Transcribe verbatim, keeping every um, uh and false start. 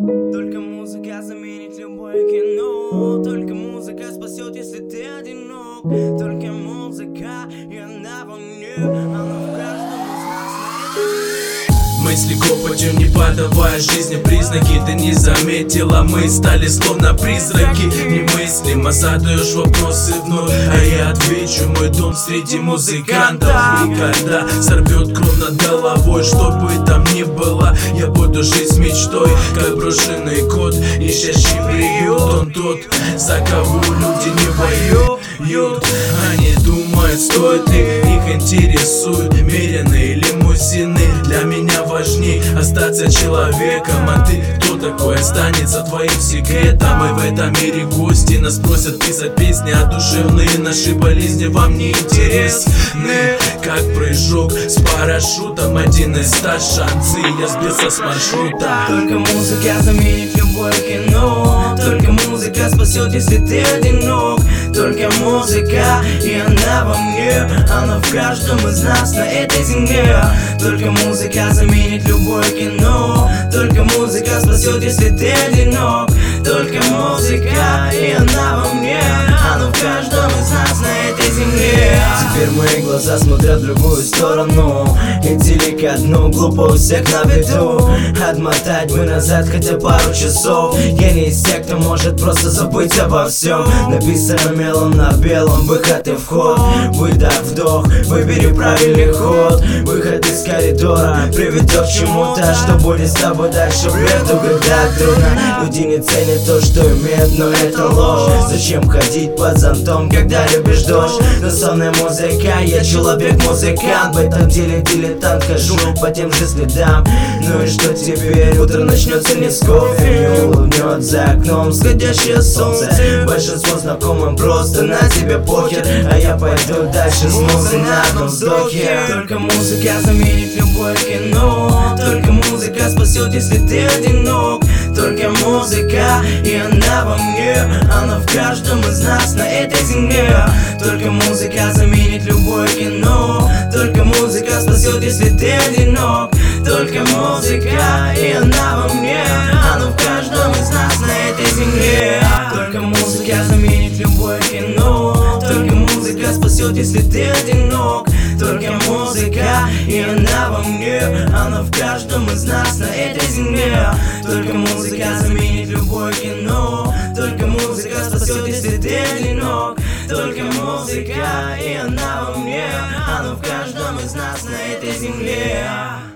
Только музыка заменит любое кино. Только музыка спасет, если ты одинок. Только музыка, и она во мне, она в каждом из нас на этой земле. Мысли копотью, не подавая жизни признаки. Ты не заметила, мы стали словно призраки. Немыслимо задаешь вопросы вновь, а я отвечу: мой дом среди музыкантов. И когда сорвет кровь над головой, что бы там ни было, я буду жить с мечтой, как брошенный кот, ищущий приют. Он тот, за кого люди не воюют. Они думают, стоит ли, их интересуют меренные лимузины. Для меня важней остаться человеком. А ты кто такой, останется твоим секретом. И в этом мире гости нас просят писать песни, а душевные наши болезни вам не интересны. Как прыжок с парашютом, один из ста шансы, я сбился с маршрута. Только музыка заменит любое кино. Только музыка спасет, если ты одинок. Только музыка, и она во мне, она в каждом из нас на этой земле. Только музыка заменит любое кино. Только музыка спасет, если ты одинок. Только музыка, и она во мне, она в каждом из нас на этой земле. Теперь мои глаза смотрят в другую сторону. Идти ко дну, глупо у всех на виду. Отмотать бы назад хотя пару часов. Я не из тех, кто может просто забыть обо всем. Написано мелом на белом, выход и вход. Выдох, вдох, выбери правильный ход. Выход из коридора приведет к чему-то, что будет с тобой дальше. Предугадать трудно. Люди не ценят то, что имеют, но это ложь. Зачем ходить под зонтом, когда любишь дождь? Но сонная музыка, я человек-музыкант. В этом деле дилетант, хожу по тем же следам. Ну и что теперь? Утро начнется не с кофе, не улыбнет за окном сходящее солнце. Большинство знакомым просто на тебе похер, а я пойду дальше с музыкой на одном вздохе. Только музыка заменит любое кино. Только музыка спасет, если ты одинок. Только музыка, и она во мне, она в каждом из нас на этой земле. Только музыка заменит любое кино. Только музыка спасет, если ты одинок. Только музыка, и она во мне, она в каждом из нас на этой земле. Только музыка заменит любое кино. Только музыка спасет, если ты одинок. Только музыка, и она во мне, она в каждом из нас на этой земле. Только музыка заменит любое кино. Только музыка спасет, если ты одинок. Только музыка, и она во мне, она в каждом из нас на этой земле.